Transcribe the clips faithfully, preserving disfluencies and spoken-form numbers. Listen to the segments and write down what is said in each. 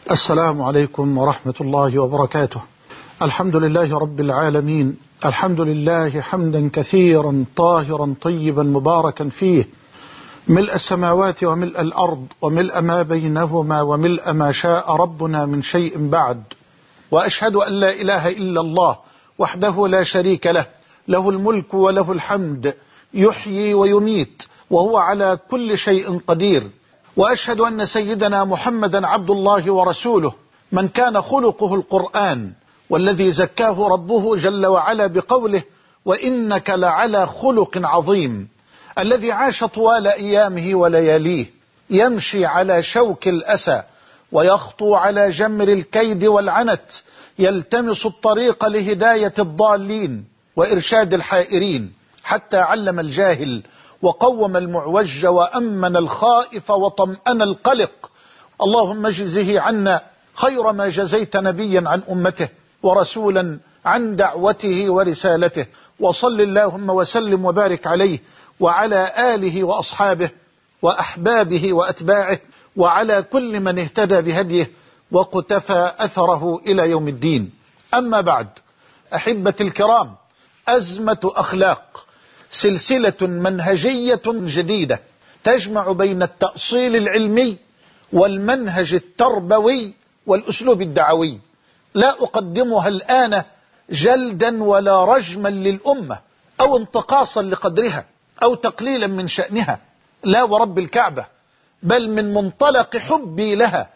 السلام عليكم ورحمة الله وبركاته. الحمد لله رب العالمين، الحمد لله حمدا كثيرا طاهرا طيبا مباركا فيه، ملء السماوات وملء الأرض وملء ما بينهما وملء ما شاء ربنا من شيء بعد. وأشهد أن لا إله إلا الله وحده لا شريك له، له الملك وله الحمد، يحيي ويميت وهو على كل شيء قدير. وأشهد أن سيدنا محمدا عبد الله ورسوله، من كان خلقه القرآن، والذي زكاه ربه جل وعلا بقوله: وإنك لعلى خلق عظيم، الذي عاش طوال أيامه ولياليه يمشي على شوك الأسى ويخطو على جمر الكيد والعنت، يلتمس الطريق لهداية الضالين وإرشاد الحائرين، حتى علم الجاهل وقوم المعوج وأمن الخائف وطمأن القلق. اللهم اجزه عنا خير ما جزيت نبيا عن أمته ورسولا عن دعوته ورسالته، وصل اللهم وسلم وبارك عليه وعلى آله وأصحابه وأحبابه وأتباعه وعلى كل من اهتدى بهديه وقتفى أثره إلى يوم الدين. أما بعد، أحبة الكرام، أزمة أخلاق، سلسلة منهجية جديدة تجمع بين التأصيل العلمي والمنهج التربوي والأسلوب الدعوي. لا أقدمها الآن جلدا ولا رجما للأمة أو انتقاصا لقدرها أو تقليلا من شأنها، لا ورب الكعبة، بل من منطلق حبي لها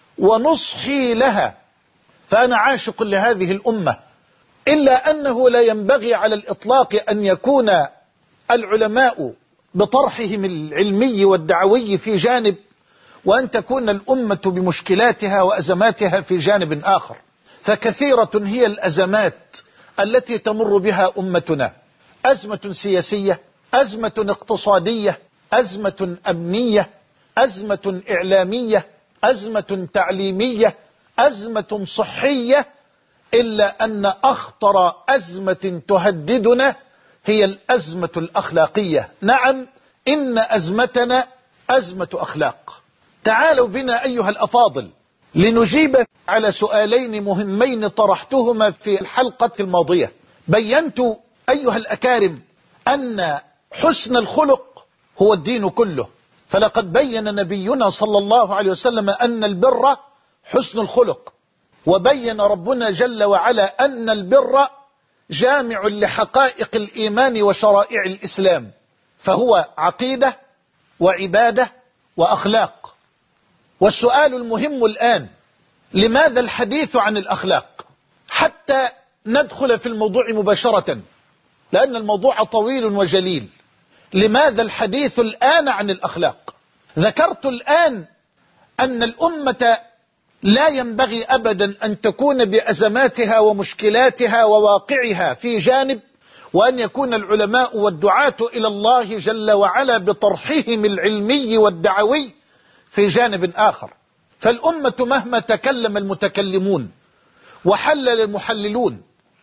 ونصحي لها، فأنا عاشق لهذه الأمة. إلا أنه لا ينبغي على الإطلاق أن يكون العلماء بطرحهم العلمي والدعوي في جانب، وأن تكون الأمة بمشكلاتها وأزماتها في جانب آخر. فكثيرة هي الأزمات التي تمر بها أمتنا: أزمة سياسية، أزمة اقتصادية، أزمة أمنية، أزمة إعلامية، أزمة تعليمية، أزمة صحية. إلا أن أخطر أزمة تهددنا هي الأزمة الأخلاقية. نعم، إن أزمتنا أزمة أخلاق. تعالوا بنا أيها الأفاضل لنجيب على سؤالين مهمين طرحتهما في الحلقة الماضية. بينت أيها الأكارم أن حسن الخلق هو الدين كله، فلقد بين نبينا صلى الله عليه وسلم أن البر حسن الخلق، وبين ربنا جل وعلا أن البر جامع لحقائق الإيمان وشرائع الإسلام، فهو عقيدة وعبادة وأخلاق. والسؤال المهم الآن: لماذا الحديث عن الأخلاق؟ حتى ندخل في الموضوع مباشرة، لأن الموضوع طويل وجليل. لماذا الحديث الآن عن الأخلاق؟ ذكرت الآن أن الأمة لا ينبغي أبدا أن تكون بأزماتها ومشكلاتها وواقعها في جانب، وأن يكون العلماء والدعاة إلى الله جل وعلا بطرحهم العلمي والدعوي في جانب آخر. فالأمة مهما تكلم المتكلمون وحلل المحللون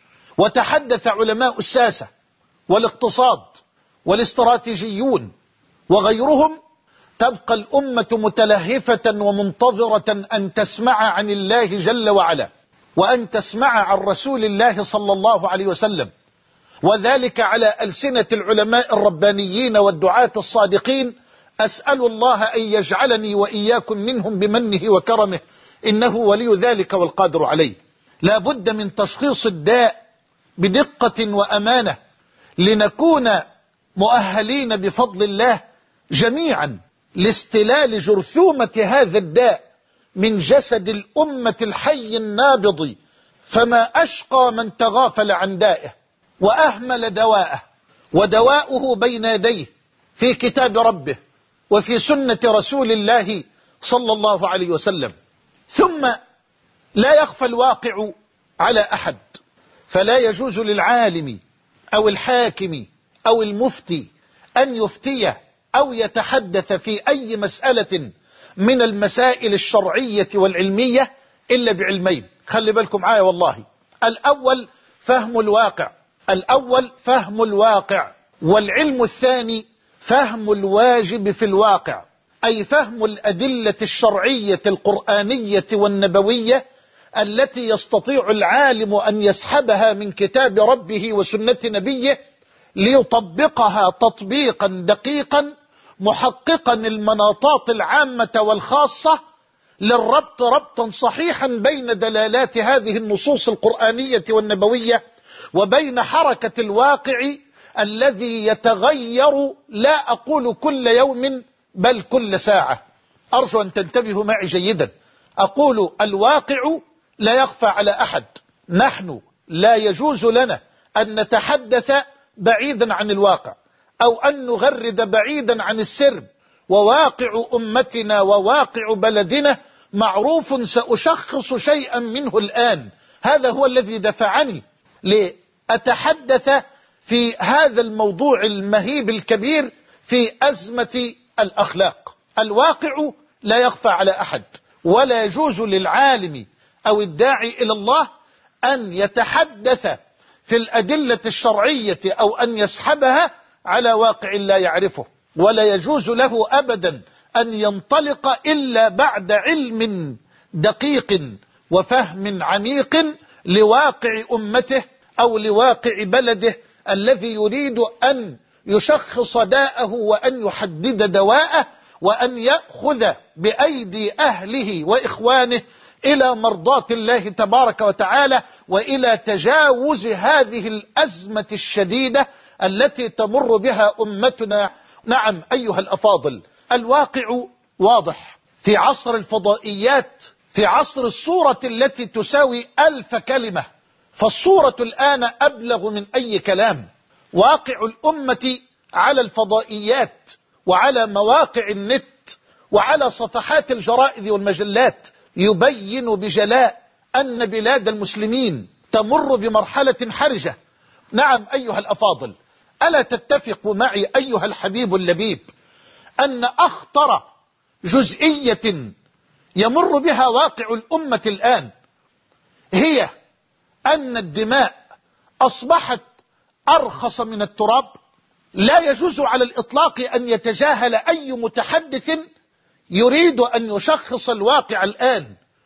وتحدث علماء الساسة والاقتصاد والاستراتيجيون وغيرهم، تبقى الأمة متلهفة ومنتظرة أن تسمع عن الله جل وعلا، وأن تسمع عن رسول الله صلى الله عليه وسلم، وذلك على ألسنة العلماء الربانيين والدعاة الصادقين. أسأل الله أن يجعلني وإياكم منهم بمنه وكرمه، إنه ولي ذلك والقادر عليه. لا بد من تشخيص الداء بدقة وأمانة، لنكون مؤهلين بفضل الله جميعا لاستلال جرثومة هذا الداء من جسد الأمة الحي النابض. فما أشقى من تغافل عن دائه وأهمل دواءه، ودواؤه بين يديه في كتاب ربه وفي سنة رسول الله صلى الله عليه وسلم. ثم لا يخفى الواقع على أحد، فلا يجوز للعالم أو الحاكم أو المفتي أن يفتي أو يتحدث في أي مسألة من المسائل الشرعية والعلمية إلا بعلمين. خلي بالكم معايا والله. الأول فهم الواقع، الأول فهم الواقع، والعلم الثاني فهم الواجب في الواقع. أي فهم الأدلة الشرعية القرآنية والنبوية التي يستطيع العالم أن يسحبها من كتاب ربه وسنة نبيه ليطبقها تطبيقا دقيقا محققا المناطات العامة والخاصة للربط ربطا صحيحا بين دلالات هذه النصوص القرآنية والنبوية وبين حركة الواقع الذي يتغير، لا أقول كل يوم بل كل ساعة. أرجو أن تنتبهوا معي جيدا. أقول الواقع لا يخفى على أحد. نحن لا يجوز لنا أن نتحدث بعيدا عن الواقع أو أن نغرد بعيدا عن السرب. وواقع أمتنا وواقع بلدنا معروف، سأشخص شيئا منه الآن. هذا هو الذي دفعني لأتحدث في هذا الموضوع المهيب الكبير في أزمة الأخلاق. الواقع لا يخفى على أحد، ولا يجوز للعالم أو الداعي إلى الله أن يتحدث في الأدلة الشرعية أو أن يسحبها على واقع لا يعرفه، ولا يجوز له أبدا أن ينطلق إلا بعد علم دقيق وفهم عميق لواقع أمته أو لواقع بلده الذي يريد أن يشخص داءه وأن يحدد دواءه وأن يأخذ بأيدي أهله وإخوانه إلى مرضاة الله تبارك وتعالى وإلى تجاوز هذه الأزمة الشديدة التي تمر بها أمتنا. نعم أيها الأفاضل، الواقع واضح. في عصر الفضائيات، في عصر الصورة التي تساوي ألف كلمة، فالصورة الآن أبلغ من أي كلام. واقع الأمة على الفضائيات وعلى مواقع النت وعلى صفحات الجرائد والمجلات يبين بجلاء أن بلاد المسلمين تمر بمرحلة حرجة. نعم أيها الأفاضل، ألا تتفق معي أيها الحبيب اللبيب أن أخطر جزئية يمر بها واقع الأمة الآن هي أن الدماء أصبحت أرخص من التراب؟ لا يجوز على الإطلاق أن يتجاهل أي متحدث يريد أن يشخص الواقع الآن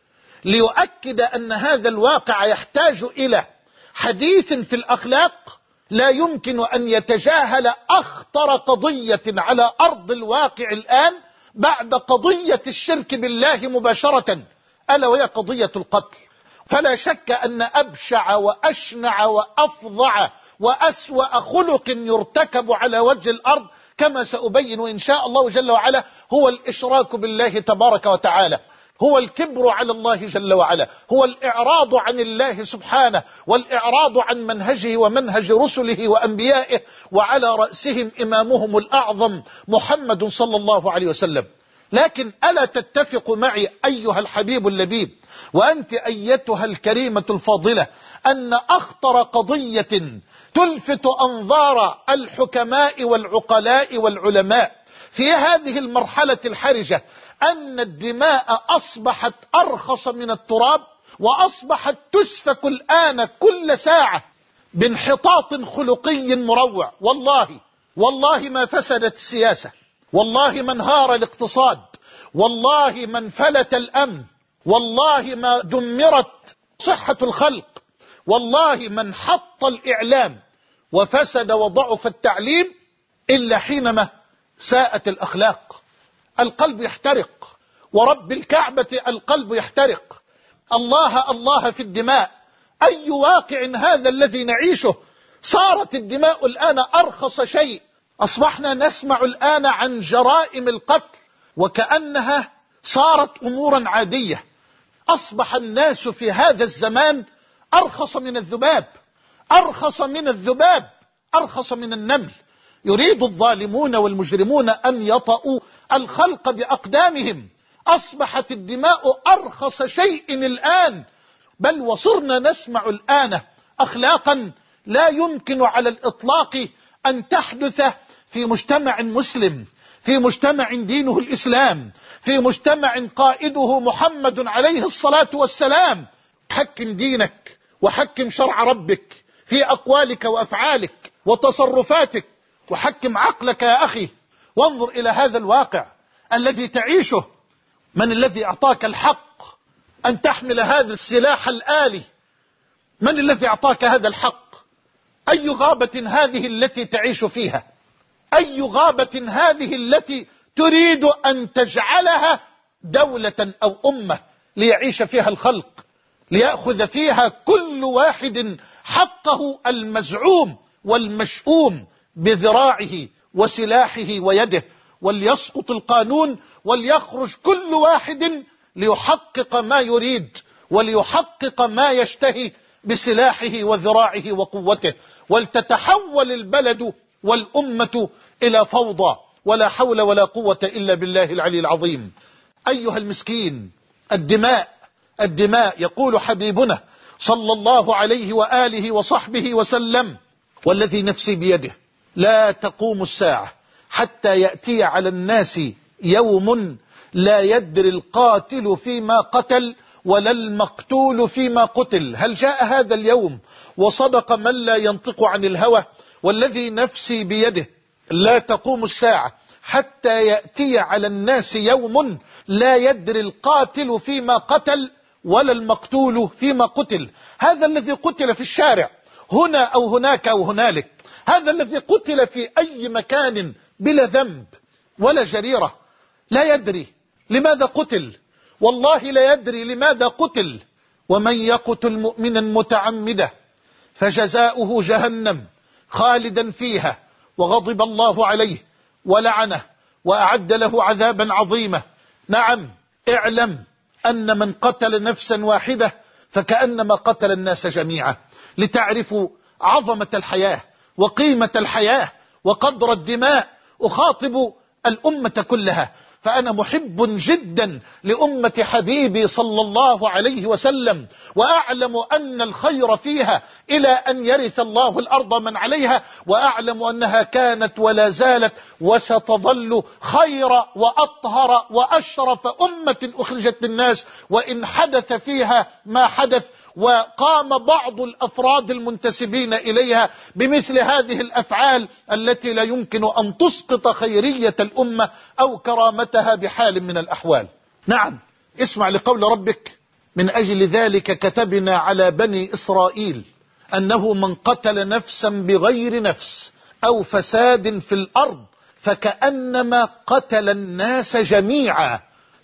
ليؤكد أن هذا الواقع يحتاج إلى حديث في الأخلاق. لا يمكن أن يتجاهل أخطر قضية على أرض الواقع الآن بعد قضية الشرك بالله مباشرة، ألا وهي قضية القتل. فلا شك أن أبشع وأشنع وأفظع وأسوأ خلق يرتكب على وجه الأرض كما سأبين إن شاء الله جل وعلا هو الإشراك بالله تبارك وتعالى، هو الكبر على الله جل وعلا، هو الإعراض عن الله سبحانه والإعراض عن منهجه ومنهج رسله وأنبيائه، وعلى رأسهم إمامهم الأعظم محمد صلى الله عليه وسلم. لكن ألا تتفق معي أيها الحبيب اللبيب وأنت أيتها الكريمة الفاضلة أن أخطر قضية تلفت أنظار الحكماء والعقلاء والعلماء في هذه المرحلة الحرجة أن الدماء أصبحت أرخص من التراب، وأصبحت تسفك الآن كل ساعة بانحطاط خلقي مروع؟ والله والله ما فسدت السياسة، والله ما انهار الاقتصاد، والله ما انفلت الأمن، والله ما دمرت صحة الخلق، والله ما انحط الإعلام وفسد وضعف التعليم إلا حينما ساءت الأخلاق. القلب يحترق، ورب الكعبة القلب يحترق. الله الله في الدماء. أي واقع هذا الذي نعيشه؟ صارت الدماء الآن أرخص شيء. أصبحنا نسمع الآن عن جرائم القتل وكأنها صارت أمورا عادية. أصبح الناس في هذا الزمان أرخص من الذباب، أرخص من الذباب، أرخص من النمل. يريد الظالمون والمجرمون أن يطأوا الخلق بأقدامهم. أصبحت الدماء أرخص شيء الآن، بل وصرنا نسمع الآن أخلاقا لا يمكن على الإطلاق أن تحدث في مجتمع مسلم، في مجتمع دينه الإسلام، في مجتمع قائده محمد عليه الصلاة والسلام. حكم دينك وحكم شرع ربك في أقوالك وأفعالك وتصرفاتك، وحكم عقلك يا أخي، وانظر إلى هذا الواقع الذي تعيشه؟ من الذي أعطاك الحق أن تحمل هذا السلاح الآلي؟ من الذي أعطاك هذا الحق؟ أي غابة هذه التي تعيش فيها؟ أي غابة هذه التي تريد أن تجعلها دولة أو أمة ليعيش فيها الخلق، ليأخذ فيها كل واحد حقه المزعوم والمشؤوم بذراعه وسلاحه ويده، وليسقط القانون وليخرج كل واحد ليحقق ما يريد وليحقق ما يشتهي بسلاحه وذراعه وقوته، ولتتحول البلد والأمة إلى فوضى، ولا حول ولا قوة إلا بالله العلي العظيم. أيها المسكين، الدماء الدماء يقول حبيبنا صلى الله عليه وآله وصحبه وسلم: والذي نفسي بيده لا تقوم الساعة حتى يأتي على الناس يوم لا يدري القاتل فيما قتل ولا المقتول فيما قتل. هل جاء هذا اليوم وصدق من لا ينطق عن الهوى؟ والذي نفسي بيده لا تقوم الساعة حتى يأتي على الناس يوم لا يدري القاتل فيما قتل ولا المقتول فيما قتل. هذا الذي قتل في الشارع هنا أو هناك أو هنالك، هذا الذي قتل في أي مكان بلا ذنب ولا جريرة، لا يدري لماذا قتل، والله لا يدري لماذا قتل. ومن يقتل مؤمنا متعمدا فجزاؤه جهنم خالدا فيها وغضب الله عليه ولعنه وأعد له عذابا عظيما. نعم، اعلم أن من قتل نفسا واحدة فكأنما قتل الناس جميعا، لتعرفوا عظمة الحياة وقيمة الحياة وقدر الدماء. أخاطب الأمة كلها، فأنا محب جدا لأمة حبيبي صلى الله عليه وسلم، وأعلم أن الخير فيها إلى أن يرث الله الأرض من عليها، وأعلم أنها كانت ولا زالت وستظل خير وأطهر وأشرف أمة أخرجت للناس، وإن حدث فيها ما حدث وقام بعض الأفراد المنتسبين إليها بمثل هذه الأفعال التي لا يمكن أن تسقط خيرية الأمة أو كرامتها بحال من الأحوال. نعم، اسمع لقول ربك: من أجل ذلك كتبنا على بني إسرائيل أنه من قتل نفسا بغير نفس أو فساد في الأرض فكأنما قتل الناس جميعا،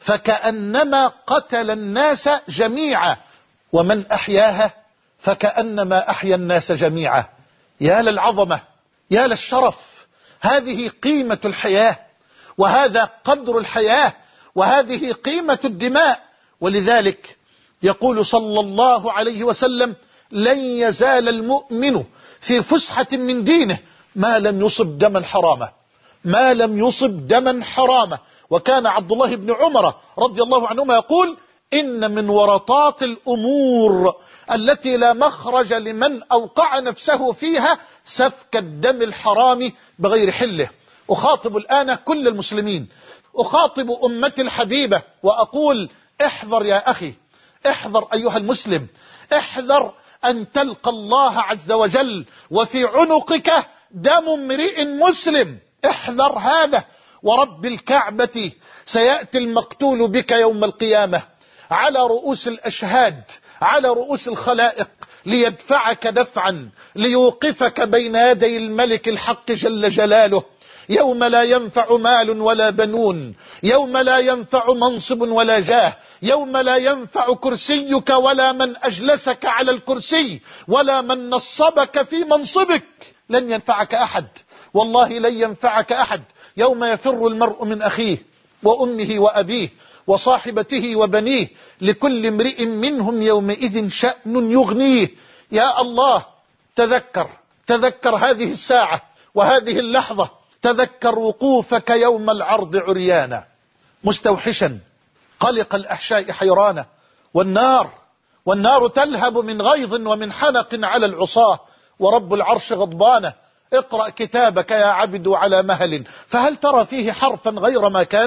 فكأنما قتل الناس جميعا، ومن أحياها فكأنما أحيا الناس جميعا. يا للعظمة، يا للشرف، هذه قيمة الحياة، وهذا قدر الحياة، وهذه قيمة الدماء. ولذلك يقول صلى الله عليه وسلم: لن يزال المؤمن في فسحة من دينه ما لم يصب دما حراما، ما لم يصب دما حراما. وكان عبد الله بن عمر رضي الله عنهما يقول: إن من ورطات الأمور التي لا مخرج لمن أوقع نفسه فيها سفك الدم الحرام بغير حله. أخاطب الآن كل المسلمين، أخاطب أمتي الحبيبة وأقول: احذر يا أخي، احذر أيها المسلم، احذر أن تلقى الله عز وجل وفي عنقك دم امرئ مسلم. احذر هذا، ورب الكعبة سيأتي المقتول بك يوم القيامة على رؤوس الأشهاد، على رؤوس الخلائق، ليدفعك دفعا، ليوقفك بين يدي الملك الحق جل جلاله، يوم لا ينفع مال ولا بنون، يوم لا ينفع منصب ولا جاه، يوم لا ينفع كرسيك ولا من أجلسك على الكرسي ولا من نصبك في منصبك. لن ينفعك أحد، والله لن ينفعك أحد. يوم يفر المرء من أخيه وأمه وأبيه وصاحبته وبنيه، لكل امرئ منهم يومئذ شأن يغنيه. يا الله، تذكر تذكر هذه الساعة وهذه اللحظة، تذكر وقوفك يوم العرض عريانا مستوحشا قلق الأحشاء حيرانا، والنار والنار تلهب من غيظ ومن حنق على العصاة، ورب العرش غضبانه. اقرأ كتابك يا عبد على مهل، فهل ترى فيه حرفا غير ما كان؟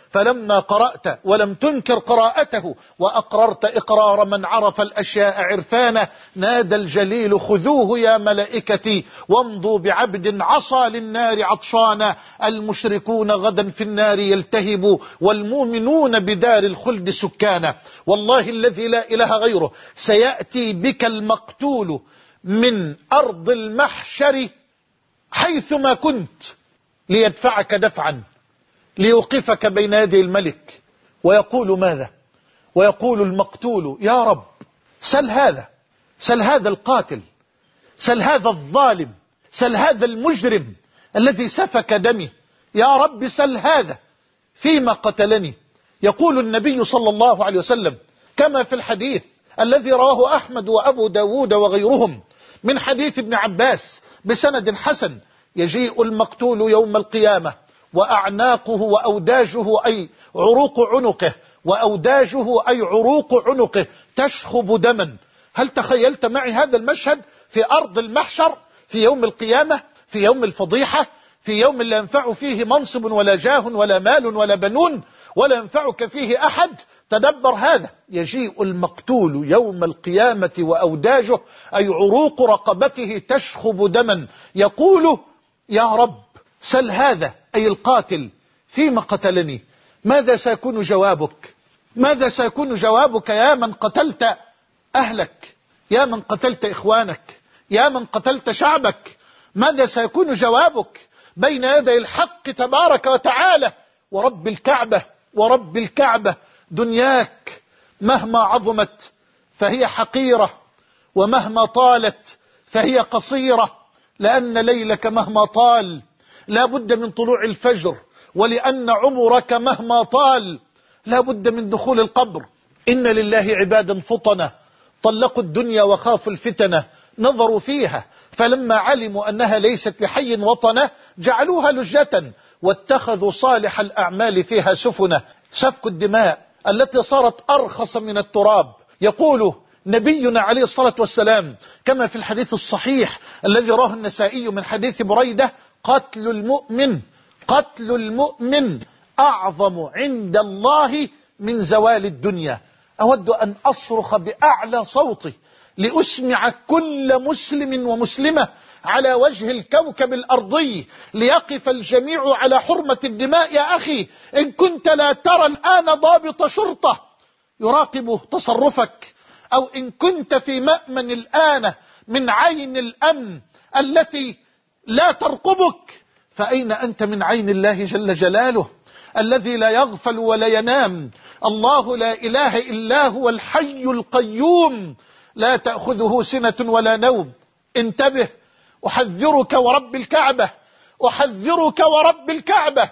فلما قرأت ولم تنكر قراءته وأقررت إقرار من عرف الأشياء عرفانه نادى الجليل خذوه يا ملائكتي وامضوا بعبد عصى للنار عطشانا المشركون غدا في النار يلتهبوا والمؤمنون بدار الخلد سكانا. والله الذي لا إله غيره سيأتي بك المقتول من أرض المحشر حيثما كنت ليدفعك دفعا ليوقفك بين يدي الملك ويقول ماذا؟ ويقول المقتول يا رب سل هذا، سل هذا القاتل، سل هذا الظالم، سل هذا المجرم الذي سفك دمي، يا رب سل هذا فيما قتلني. يقول النبي صلى الله عليه وسلم كما في الحديث الذي رواه أحمد وأبو داود وغيرهم من حديث ابن عباس بسند حسن يجيء المقتول يوم القيامة وأعناقه وأوداجه أي عروق عنقه وأوداجه أي عروق عنقه تشخب دما. هل تخيلت معي هذا المشهد في أرض المحشر في يوم القيامة، في يوم الفضيحة، في يوم لا ينفع فيه منصب ولا جاه ولا مال ولا بنون ولا ينفعك فيه أحد؟ تدبر هذا، يجيء المقتول يوم القيامة وأوداجه أي عروق رقبته تشخب دما يقول يا رب سل هذا أي القاتل فيما قتلني. ماذا سيكون جوابك؟ ماذا سيكون جوابك يا من قتلت أهلك، يا من قتلت إخوانك، يا من قتلت شعبك؟ ماذا سيكون جوابك بين يدي الحق تبارك وتعالى؟ ورب الكعبة ورب الكعبة دنياك مهما عظمت فهي حقيرة ومهما طالت فهي قصيرة، لأن ليلك مهما طال لا بد من طلوع الفجر، ولأن عمرك مهما طال لا بد من دخول القبر. إن لله عبادا فطنة طلقوا الدنيا وخافوا الفتنة نظروا فيها فلما علموا أنها ليست لحي وطنة جعلوها لجة واتخذوا صالح الأعمال فيها سفنة. سفك الدماء التي صارت أرخص من التراب. يقول نبينا عليه الصلاة والسلام كما في الحديث الصحيح الذي راه النسائي من حديث بريدة قتل المؤمن قتل المؤمن أعظم عند الله من زوال الدنيا. أود أن أصرخ بأعلى صوتي لأسمع كل مسلم ومسلمة على وجه الكوكب الأرضي ليقف الجميع على حرمة الدماء. يا أخي إن كنت لا ترى الآن ضابط شرطة يراقب تصرفك، أو إن كنت في مأمن الآن من عين الأمن التي لا ترقبك، فأين أنت من عين الله جل جلاله الذي لا يغفل ولا ينام؟ الله لا إله إلا هو الحي القيوم لا تأخذه سنة ولا نوم. انتبه، أحذرك ورب الكعبة، أحذرك ورب الكعبة،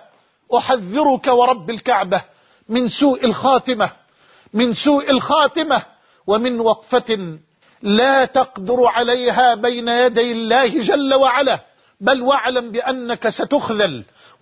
أحذرك ورب الكعبة من سوء الخاتمة، من سوء الخاتمة ومن وقفة لا تقدر عليها بين يدي الله جل وعلا. بل واعلم بأنك ستخذل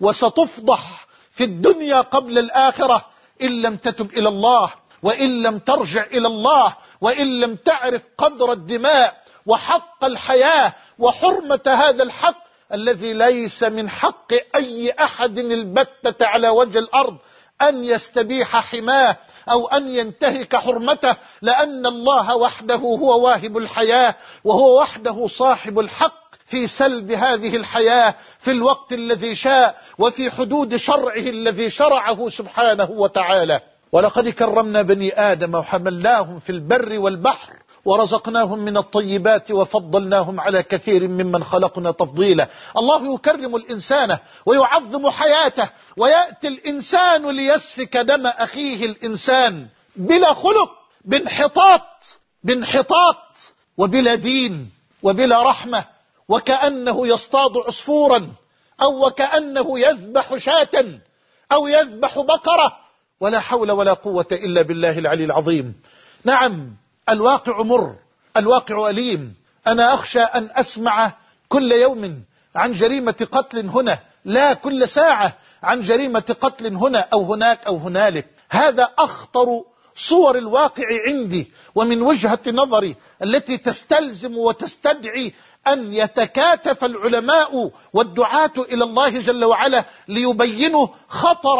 وستفضح في الدنيا قبل الآخرة إن لم تتب إلى الله، وإن لم ترجع إلى الله، وإن لم تعرف قدر الدماء وحق الحياة وحرمة هذا الحق الذي ليس من حق أي أحد البتة على وجه الأرض أن يستبيح حماه أو أن ينتهك حرمته، لأن الله وحده هو واهب الحياة وهو وحده صاحب الحق في سلب هذه الحياة في الوقت الذي شاء وفي حدود شرعه الذي شرعه سبحانه وتعالى. ولقد كرمنا بني آدم وحملناهم في البر والبحر ورزقناهم من الطيبات وفضلناهم على كثير ممن خلقنا تفضيلا. الله يكرم الإنسان ويعظم حياته، ويأتي الإنسان ليسفك دم أخيه الإنسان بلا خلق، بانحطاط بانحطاط وبلا دين وبلا رحمة، وكأنه يصطاد عصفورا أو وكأنه يذبح شاة أو يذبح بقرة، ولا حول ولا قوة إلا بالله العلي العظيم. نعم الواقع مر، الواقع أليم. أنا أخشى أن أسمع كل يوم عن جريمة قتل هنا، لا كل ساعة عن جريمة قتل هنا أو هناك أو هنالك. هذا أخطر صور الواقع عندي ومن وجهة نظري التي تستلزم وتستدعي أن يتكاتف العلماء والدعاة إلى الله جل وعلا ليبينوا خطر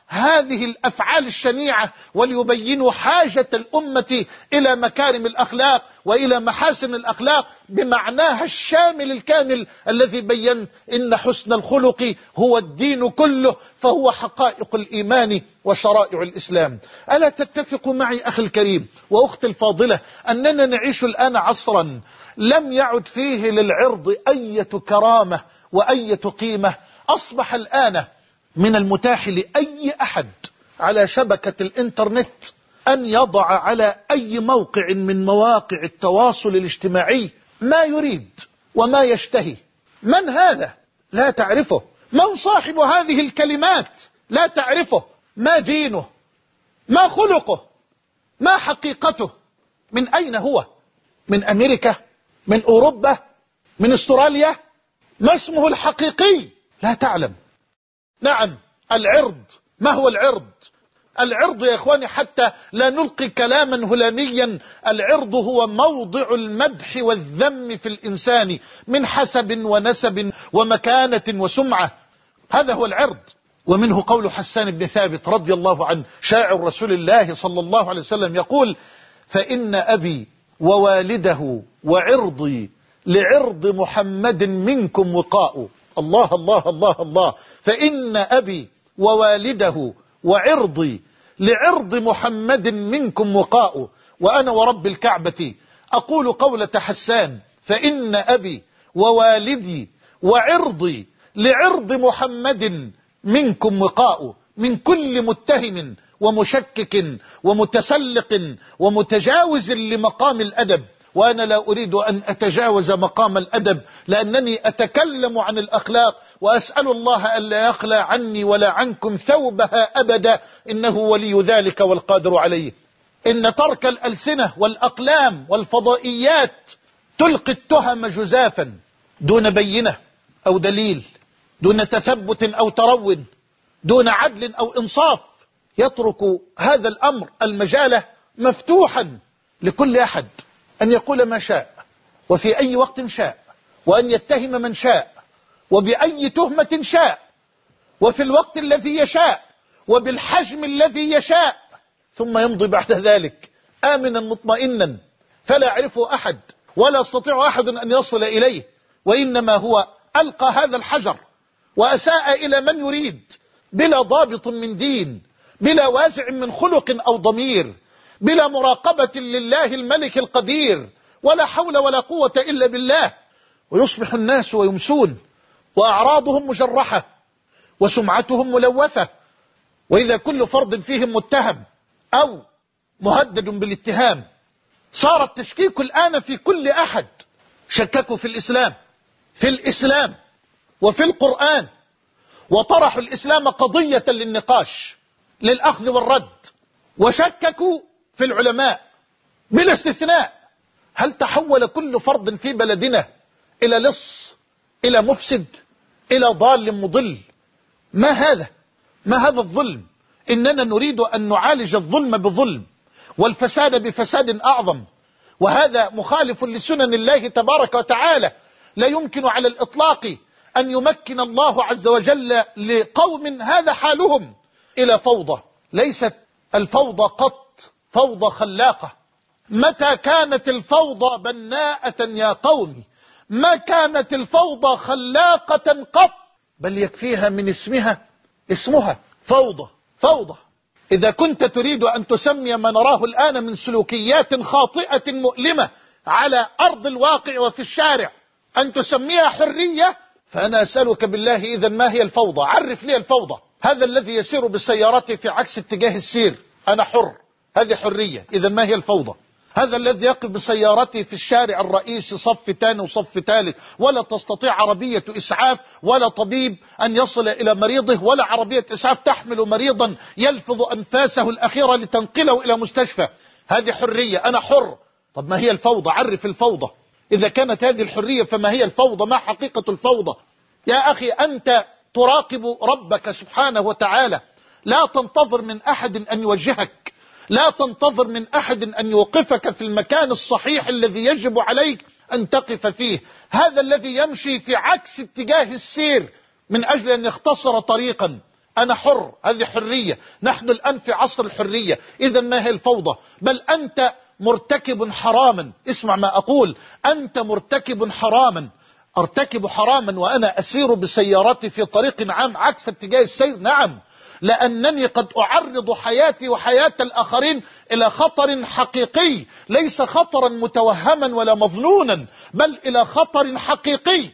هذه الأفعال الشنيعة وليبينوا حاجة الأمة إلى مكارم الأخلاق وإلى محاسن الأخلاق بمعناها الشامل الكامل الذي بين إن حسن الخلق هو الدين كله، فهو حقائق الإيمان وشرائع الإسلام. ألا تتفق معي أخي الكريم وأختي الفاضلة أننا نعيش الآن عصرا لم يعد فيه للعرض أي كرامة وأي قيمة؟ أصبح الآن من المتاح لأي أحد على شبكة الإنترنت أن يضع على أي موقع من مواقع التواصل الاجتماعي ما يريد وما يشتهي. من هذا؟ لا تعرفه. من صاحب هذه الكلمات؟ لا تعرفه. ما دينه؟ ما خلقه؟ ما حقيقته؟ من أين هو؟ من أمريكا؟ من أوروبا؟ من استراليا؟ ما اسمه الحقيقي؟ لا تعلم. نعم، العرض. ما هو العرض؟ العرض يا إخواني حتى لا نلقي كلاما هلاميا، العرض هو موضع المدح والذم في الإنسان من حسب ونسب ومكانة وسمعة، هذا هو العرض. ومنه قول حسان بن ثابت رضي الله عنه شاعر رسول الله صلى الله عليه وسلم يقول: فإن أبي ووالده وعرضي لعرض محمد منكم وقاء. الله الله الله الله. فإن أبي ووالده وعرضي لعرض محمد منكم وقاء. وأنا ورب الكعبة أقول قولة حسان: فإن أبي ووالدي وعرضي لعرض محمد منكم وقاء، من كل متهم ومشكك ومتسلق ومتجاوز لمقام الأدب. وأنا لا أريد أن أتجاوز مقام الأدب لأنني أتكلم عن الأخلاق، وأسأل الله ألا يخلى عني ولا عنكم ثوبها أبدا، إنه ولي ذلك والقادر عليه. إن ترك الألسنة والأقلام والفضائيات تلقي التهم جزافا دون بينة أو دليل، دون تثبت أو ترون، دون عدل أو إنصاف. يترك هذا الأمر المجال مفتوحا لكل أحد أن يقول ما شاء وفي أي وقت شاء، وأن يتهم من شاء وبأي تهمة شاء وفي الوقت الذي يشاء وبالحجم الذي يشاء، ثم يمضي بعد ذلك آمنا مطمئنا فلا يعرفه أحد ولا يستطيع أحد أن يصل إليه، وإنما هو ألقى هذا الحجر وأساء إلى من يريد بلا ضابط من دين، بلا وازع من خلق أو ضمير، بلا مراقبة لله الملك القدير، ولا حول ولا قوة إلا بالله. ويصبح الناس ويمسون وأعراضهم مجرحة وسمعتهم ملوثة، وإذا كل فرد فيهم متهم أو مهدد بالاتهام صار التشكيك الآن في كل أحد. شككوا في الإسلام في الإسلام وفي القرآن، وطرحوا الإسلام قضية للنقاش للأخذ والرد، وشككوا في العلماء بلا استثناء. هل تحول كل فرد في بلدنا إلى لص، إلى مفسد، إلى ضال مضل؟ ما هذا؟ ما هذا الظلم؟ إننا نريد أن نعالج الظلم بظلم والفساد بفساد أعظم، وهذا مخالف لسنن الله تبارك وتعالى. لا يمكن على الإطلاق أن يمكن الله عز وجل لقوم هذا حالهم إلى فوضى. ليست الفوضى قط فوضى خلاقة. متى كانت الفوضى بناءة يا قوم؟ ما كانت الفوضى خلاقة قط، بل يكفيها من اسمها اسمها فوضى. فوضى. إذا كنت تريد أن تسمي ما نراه الآن من سلوكيات خاطئة مؤلمة على أرض الواقع وفي الشارع أن تسميها حرية، فأنا أسألك بالله إذا ما هي الفوضى؟ عرف لي الفوضى. هذا الذي يسير بسيارته في عكس اتجاه السير أنا حر، هذه حرية. إذا ما هي الفوضى؟ هذا الذي يقف بسيارته في الشارع الرئيسي صف ثاني وصف ثالث، ولا تستطيع عربية إسعاف ولا طبيب أن يصل إلى مريضه، ولا عربية إسعاف تحمل مريضا يلفظ أنفاسه الأخيرة لتنقله إلى مستشفى، هذه حرية، أنا حر. طب ما هي الفوضى؟ عرف الفوضى. إذا كانت هذه الحرية فما هي الفوضى؟ ما حقيقة الفوضى؟ يا أخي أنت تراقب ربك سبحانه وتعالى، لا تنتظر من أحد أن يوجهك، لا تنتظر من أحد أن يوقفك في المكان الصحيح الذي يجب عليك أن تقف فيه. هذا الذي يمشي في عكس اتجاه السير من أجل أن يختصر طريقا أنا حر، هذه حرية. نحن الآن في عصر الحرية، إذا ما هي الفوضى؟ بل أنت مرتكب حراما. اسمع ما أقول، أنت مرتكب حراما. أرتكب حراما وأنا أسير بسيارتي في طريق عام عكس اتجاه السير؟ نعم، لأنني قد أعرض حياتي وحياة الآخرين إلى خطر حقيقي، ليس خطرا متوهما ولا مظنونا، بل إلى خطر حقيقي،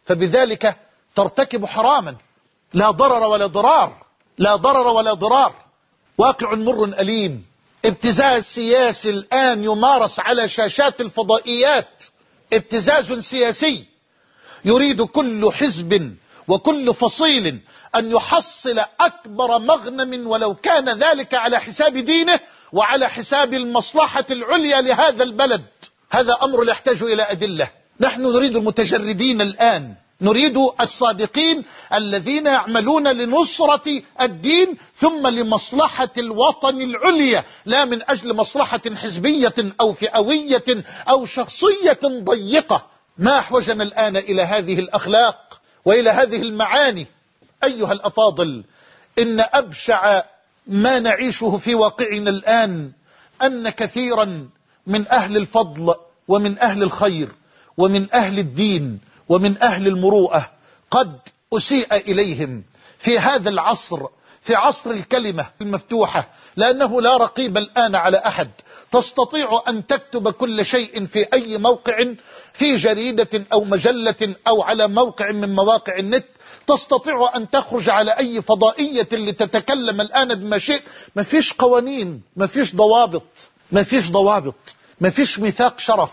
فبذلك ترتكب حراما. لا ضرر ولا ضرار، لا ضرر ولا ضرار. واقع مر أليم. ابتزاز سياسي الآن يمارس على شاشات الفضائيات، ابتزاز سياسي يريد كل حزب وكل فصيل أن يحصل أكبر مغنم، ولو كان ذلك على حساب دينه وعلى حساب المصلحة العليا لهذا البلد. هذا أمر لا يحتاج إلى أدلة. نحن نريد المتجردين الآن، نريد الصادقين الذين يعملون لنصرة الدين ثم لمصلحة الوطن العليا، لا من أجل مصلحة حزبية أو فئوية أو شخصية ضيقة. ما أحوجنا الآن إلى هذه الأخلاق وإلى هذه المعاني؟ أيها الأفاضل، إن أبشع ما نعيشه في واقعنا الآن أن كثيرا من أهل الفضل ومن أهل الخير ومن أهل الدين ومن أهل المروءة قد أسيء إليهم في هذا العصر، في عصر الكلمة المفتوحة، لأنه لا رقيب الآن على أحد. تستطيع أن تكتب كل شيء في أي موقع، في جريدة أو مجلة أو على موقع من مواقع النت. تستطيع أن تخرج على أي فضائية لتتكلم الآن بما شئت. ما فيش قوانين، ما فيش ضوابط، ما فيش ضوابط، ما فيش ميثاق شرف،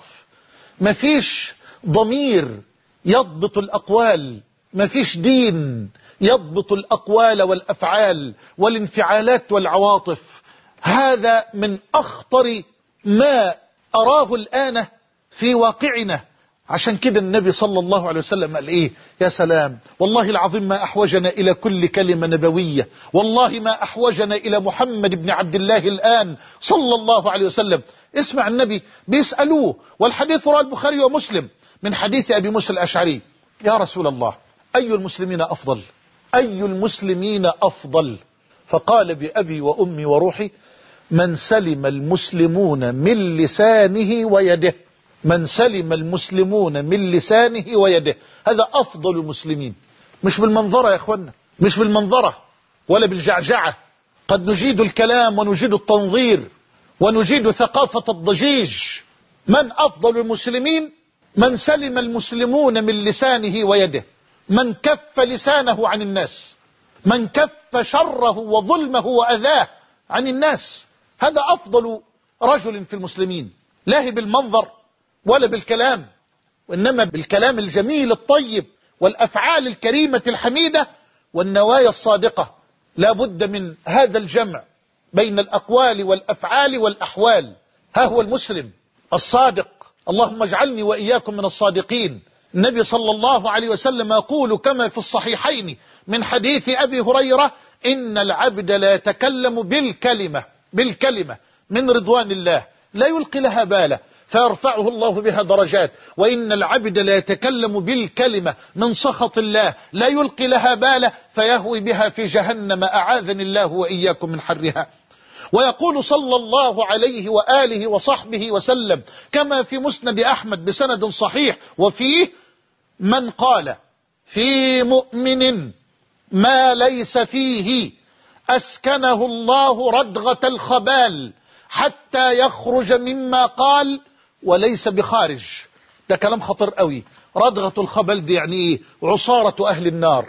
ما فيش ضمير يضبط الأقوال، ما فيش دين يضبط الأقوال والأفعال والانفعالات والعواطف. هذا من أخطر ما أراه الآن في واقعنا. عشان كده النبي صلى الله عليه وسلم قال إيه؟ يا سلام، والله العظيم ما أحوجنا إلى كل كلمة نبوية، والله ما أحوجنا إلى محمد بن عبد الله الآن صلى الله عليه وسلم. اسمع النبي بيسألوه، والحديث رواه البخاري ومسلم من حديث أبي موسى الأشعري: يا رسول الله، أي المسلمين أفضل؟ أي المسلمين أفضل؟ فقال: بأبي وأمي وروحي، من سلم المسلمون من لسانه ويده. من سلم المسلمون من لسانه ويده، هذا أفضل المسلمين. مش بالمنظرة يا أخوانا، مش بالمنظرة ولا بالجعجعة. قد نجيد الكلام ونجيد التنظير ونجيد ثقافة الضجيج. من أفضل المسلمين؟ من سلم المسلمون من لسانه ويده، من كف لسانه عن الناس، من كف شره وظلمه وأذاه عن الناس. هذا أفضل رجل في المسلمين، لا بالمنظر ولا بالكلام، وإنما بالكلام الجميل الطيب والأفعال الكريمة الحميدة والنوايا الصادقة. لا بد من هذا الجمع بين الأقوال والأفعال والأحوال. ها هو المسلم الصادق. اللهم اجعلني وإياكم من الصادقين. النبي صلى الله عليه وسلم يقول كما في الصحيحين من حديث أبي هريرة: إن العبد لا يتكلم بالكلمة بالكلمة من رضوان الله لا يلقي لها باله فيرفعه الله بها درجات، وإن العبد لا يتكلم بالكلمة من سخط الله لا يلقي لها باله فيهوي بها في جهنم، أعاذني الله وإياكم من حرها. ويقول صلى الله عليه وآله وصحبه وسلم كما في مسند أحمد بسند صحيح وفيه: من قال في مؤمن ما ليس فيه أسكنه الله ردغة الخبال حتى يخرج مما قال وليس بخارج. ده كلام خطر قوي. ردغة الخبال دي يعني ايه؟ عصارة أهل النار،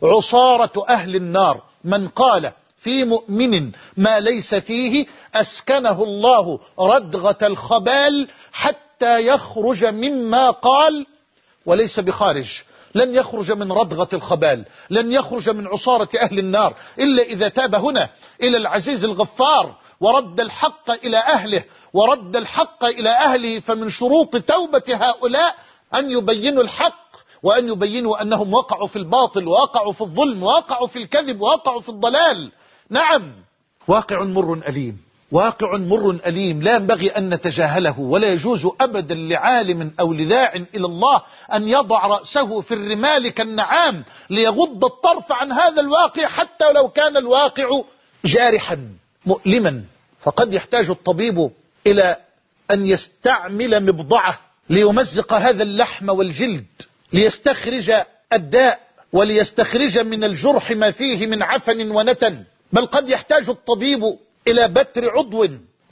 عصارة أهل النار. من قال في مؤمن ما ليس فيه أسكنه الله ردغة الخبال حتى يخرج مما قال وليس بخارج. لن يخرج من ردغة الخبال، لن يخرج من عصارة أهل النار إلا إذا تاب هنا إلى العزيز الغفار ورد الحق إلى أهله ورد الحق إلى أهله. فمن شروط توبة هؤلاء أن يبينوا الحق، وأن يبينوا أنهم وقعوا في الباطل ووقعوا في الظلم ووقعوا في الكذب ووقعوا في الضلال. نعم، واقع مر أليم. واقع مر أليم لا ينبغي أن نتجاهله، ولا يجوز أبدا لعالم أو لداع إلى الله أن يضع رأسه في الرمال كالنعام ليغض الطرف عن هذا الواقع، حتى لو كان الواقع جارحا مؤلما. فقد يحتاج الطبيب إلى أن يستعمل مبضعة ليمزق هذا اللحم والجلد ليستخرج الداء وليستخرج من الجرح ما فيه من عفن ونتن، بل قد يحتاج الطبيب إلى بتر عضو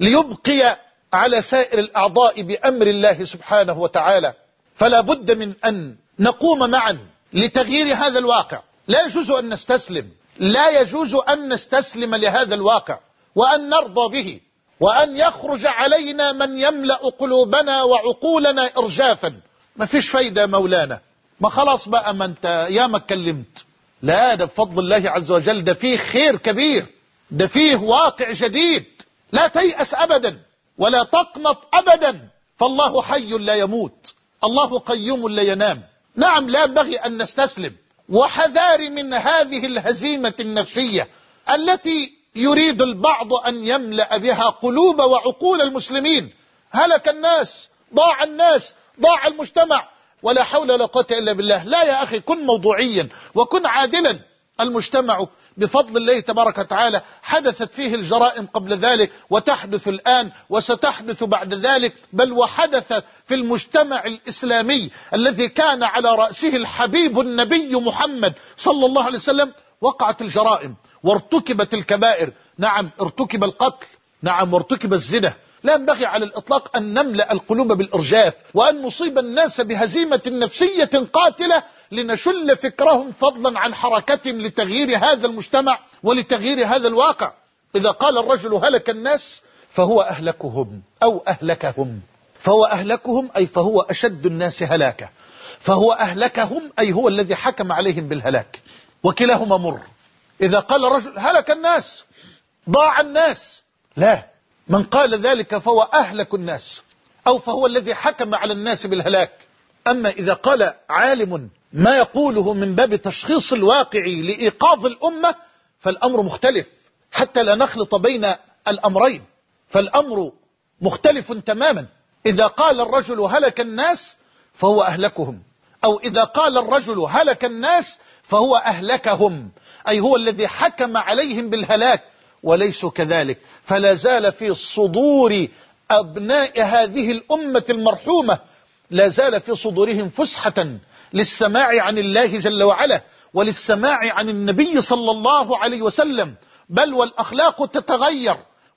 ليبقي على سائر الأعضاء بأمر الله سبحانه وتعالى. فلا بد من أن نقوم معا لتغيير هذا الواقع. لا يجوز أن نستسلم، لا يجوز أن نستسلم لهذا الواقع وأن نرضى به، وأن يخرج علينا من يملأ قلوبنا وعقولنا إرجافا. ما فيش فايدة مولانا، ما خلاص بقى، ما انت يا ما اتكلمت. لا، ده بفضل الله عز وجل، ده فيه خير كبير، ده فيه واقع جديد. لا تيأس أبدا ولا تقنط أبدا، فالله حي لا يموت، الله قيوم لا ينام. نعم، لا ينبغي أن نستسلم، وحذار من هذه الهزيمة النفسية التي يريد البعض أن يملأ بها قلوب وعقول المسلمين. هلك الناس، ضاع الناس، ضاع المجتمع، ولا حول ولا قوة إلا بالله. لا يا أخي، كن موضوعيا وكن عادلا. المجتمع بفضل الله تبارك وتعالى حدثت فيه الجرائم قبل ذلك، وتحدث الآن، وستحدث بعد ذلك، بل وحدث في المجتمع الإسلامي الذي كان على رأسه الحبيب النبي محمد صلى الله عليه وسلم. وقعت الجرائم وارتكبت الكبائر، نعم ارتكب القتل، نعم وارتكب الزنا. لا ينبغي على الإطلاق أن نملأ القلوب بالإرجاف وأن نصيب الناس بهزيمة نفسية قاتلة لنشل فكرهم فضلا عن حركتهم لتغيير هذا المجتمع ولتغيير هذا الواقع. إذا قال الرجل هلك الناس فهو أهلكهم أو أهلكهم، فهو أهلكهم أي فهو أشد الناس هلاكا، فهو أهلكهم أي هو الذي حكم عليهم بالهلاك، وكلاهما مر. إذا قال الرجل هلك الناس ضاع الناس، لا، من قال ذلك فهو أهلك الناس أو فهو الذي حكم على الناس بالهلاك. أما إذا قال عالم ما يقوله من باب تشخيص الواقع لإيقاظ الأمة فالأمر مختلف، حتى لا نخلط بين الأمرين، فالأمر مختلف تماما. إذا قال الرجل هلك الناس فهو أهلكهم، أو إذا قال الرجل هلك الناس فهو أهلكهم، أي هو الذي حكم عليهم بالهلاك، وليسوا كذلك. فلا زال في صدور أبناء هذه الأمة المرحومة، لا زال في صدورهم فسحة للسماع عن الله جل وعلا وللسماع عن النبي صلى الله عليه وسلم، بل والأخلاق تتغير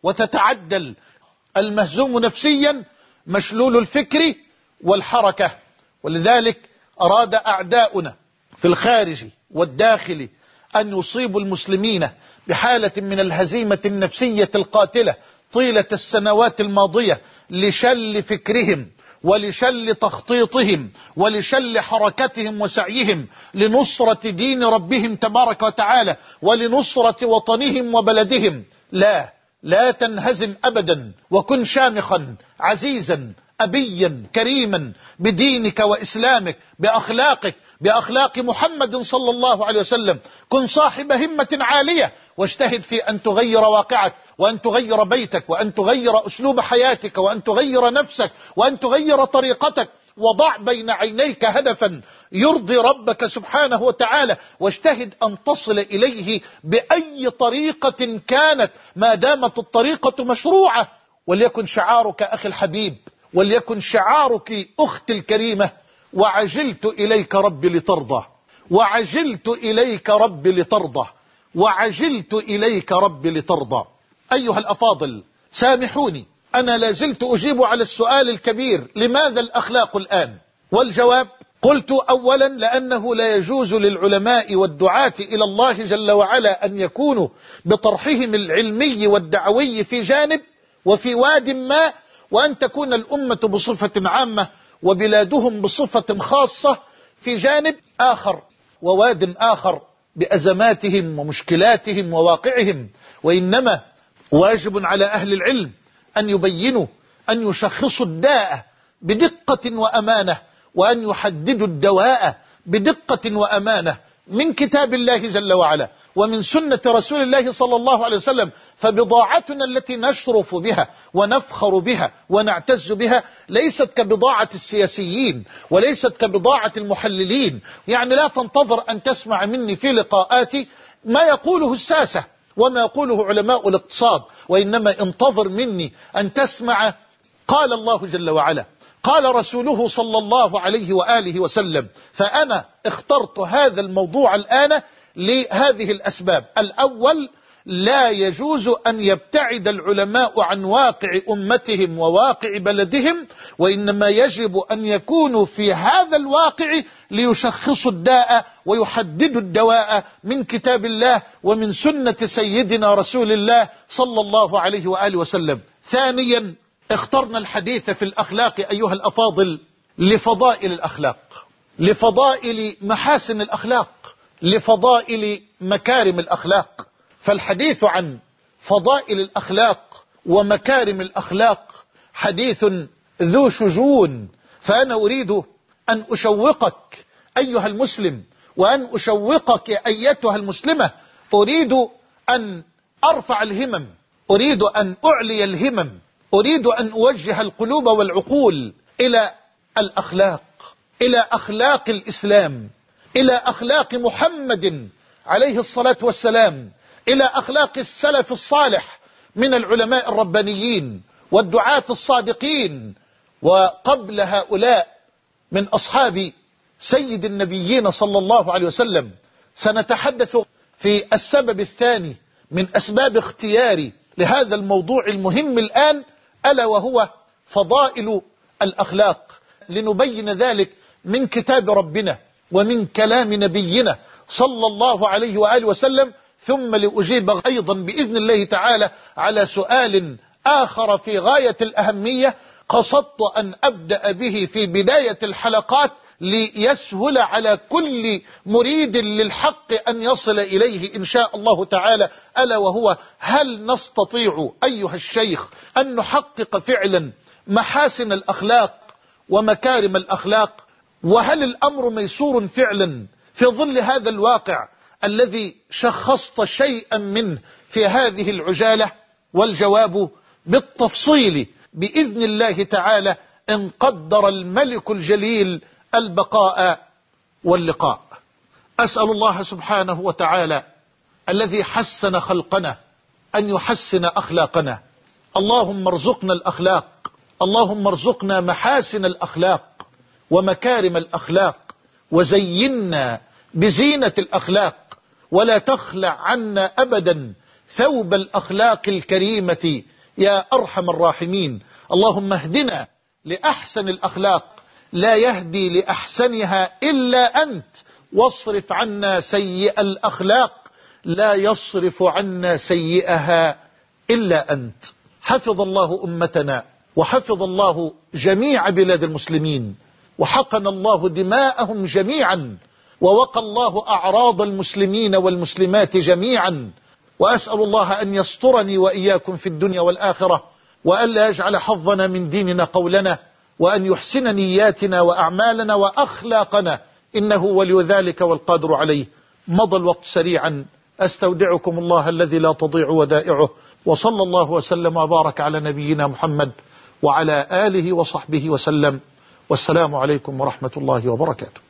وتتعدل. المهزوم نفسيا مشلول الفكر والحركة. ولذلك أراد أعداؤنا في الخارج والداخل أن يصيبوا المسلمين بحالة من الهزيمة النفسية القاتلة طيلة السنوات الماضية لشل فكرهم ولشل تخطيطهم ولشل حركتهم وسعيهم لنصرة دين ربهم تبارك وتعالى ولنصرة وطنهم وبلدهم. لا لا تنهزم أبدا، وكن شامخا عزيزا أبيا كريما بدينك وإسلامك بأخلاقك بأخلاق محمد صلى الله عليه وسلم. كن صاحب همة عالية واجتهد في أن تغير واقعك وأن تغير بيتك وأن تغير أسلوب حياتك وأن تغير نفسك وأن تغير طريقتك، وضع بين عينيك هدفا يرضي ربك سبحانه وتعالى، واجتهد أن تصل إليه بأي طريقة كانت ما دامت الطريقة مشروعة. وليكن شعارك أخي الحبيب، وليكن شعارك أختي الكريمة: وعجلت إليك ربي لترضى، وعجلت إليك ربي لترضى، وعجلت إليك ربي لترضى. أيها الأفاضل، سامحوني، أنا لازلت أجيب على السؤال الكبير: لماذا الأخلاق الآن؟ والجواب: قلت أولا لأنه لا يجوز للعلماء والدعاة إلى الله جل وعلا أن يكونوا بطرحهم العلمي والدعوي في جانب وفي واد ما، وأن تكون الأمة بصفة عامة وبلادهم بصفة خاصة في جانب آخر، وواد آخر بأزماتهم ومشكلاتهم وواقعهم. وإنما واجب على أهل العلم أن يبينوا، أن يشخصوا الداء بدقة وأمانة، وأن يحددوا الدواء بدقة وأمانة، من كتاب الله جل وعلا ومن سنة رسول الله صلى الله عليه وسلم، فبضاعتنا التي نشرف بها ونفخر بها ونعتز بها ليست كبضاعة السياسيين وليست كبضاعة المحللين. يعني لا تنتظر أن تسمع مني في لقاءاتي ما يقوله الساسة وما يقوله علماء الاقتصاد، وإنما انتظر مني أن تسمع قال الله جل وعلا قال رسوله صلى الله عليه وآله وسلم. فأنا اخترت هذا الموضوع الآن لهذه الأسباب. الأول، لا يجوز أن يبتعد العلماء عن واقع أمتهم وواقع بلدهم، وإنما يجب أن يكونوا في هذا الواقع ليشخصوا الداء ويحددوا الدواء من كتاب الله ومن سنة سيدنا رسول الله صلى الله عليه وآله وسلم. ثانيا، اخترنا الحديث في الأخلاق أيها الأفاضل لفضائل الأخلاق، لفضائل محاسن الأخلاق، لفضائل مكارم الأخلاق. فالحديث عن فضائل الأخلاق ومكارم الأخلاق حديث ذو شجون، فأنا أريد أن أشوقك أيها المسلم وأن أشوقك أيتها المسلمة. أريد أن أرفع الهمم، أريد أن أعلي الهمم، أريد أن أوجه القلوب والعقول إلى الأخلاق، إلى أخلاق الإسلام، إلى أخلاق محمد عليه الصلاة والسلام، إلى أخلاق السلف الصالح من العلماء الربانيين والدعاة الصادقين، وقبل هؤلاء من أصحاب سيد النبيين صلى الله عليه وسلم. سنتحدث في السبب الثاني من أسباب اختياري لهذا الموضوع المهم الآن، ألا وهو فضائل الأخلاق، لنبين ذلك من كتاب ربنا ومن كلام نبينا صلى الله عليه وآله وسلم. ثم لأجيب أيضا بإذن الله تعالى على سؤال آخر في غاية الأهمية قصدت أن أبدأ به في بداية الحلقات ليسهل على كل مريد للحق أن يصل إليه إن شاء الله تعالى، ألا وهو: هل نستطيع أيها الشيخ أن نحقق فعلا محاسن الأخلاق ومكارم الأخلاق؟ وهل الأمر ميسور فعلا في ظل هذا الواقع الذي شخصت شيئا منه في هذه العجالة؟ والجواب بالتفصيل بإذن الله تعالى إن قدر الملك الجليل البقاء واللقاء. أسأل الله سبحانه وتعالى الذي حسن خلقنا أن يحسن أخلاقنا. اللهم ارزقنا الأخلاق، اللهم ارزقنا محاسن الأخلاق ومكارم الأخلاق، وزينا بزينة الأخلاق، ولا تخلع عنا أبدا ثوب الأخلاق الكريمة يا أرحم الراحمين. اللهم اهدنا لأحسن الأخلاق، لا يهدي لأحسنها إلا أنت، واصرف عنا سيئ الأخلاق، لا يصرف عنا سيئها إلا أنت. حفظ الله أمتنا وحفظ الله جميع بلاد المسلمين، وحقن الله دماءهم جميعا، ووقى الله أعراض المسلمين والمسلمات جميعا. وأسأل الله أن يسترني وإياكم في الدنيا والآخرة، وألا يجعل حظنا من ديننا قولنا، وأن يحسن نياتنا وأعمالنا وأخلاقنا، إنه ولي ذلك والقادر عليه. مضى الوقت سريعا، أستودعكم الله الذي لا تضيع ودائعه، وصلى الله وسلم وبارك على نبينا محمد وعلى آله وصحبه وسلم، والسلام عليكم ورحمة الله وبركاته.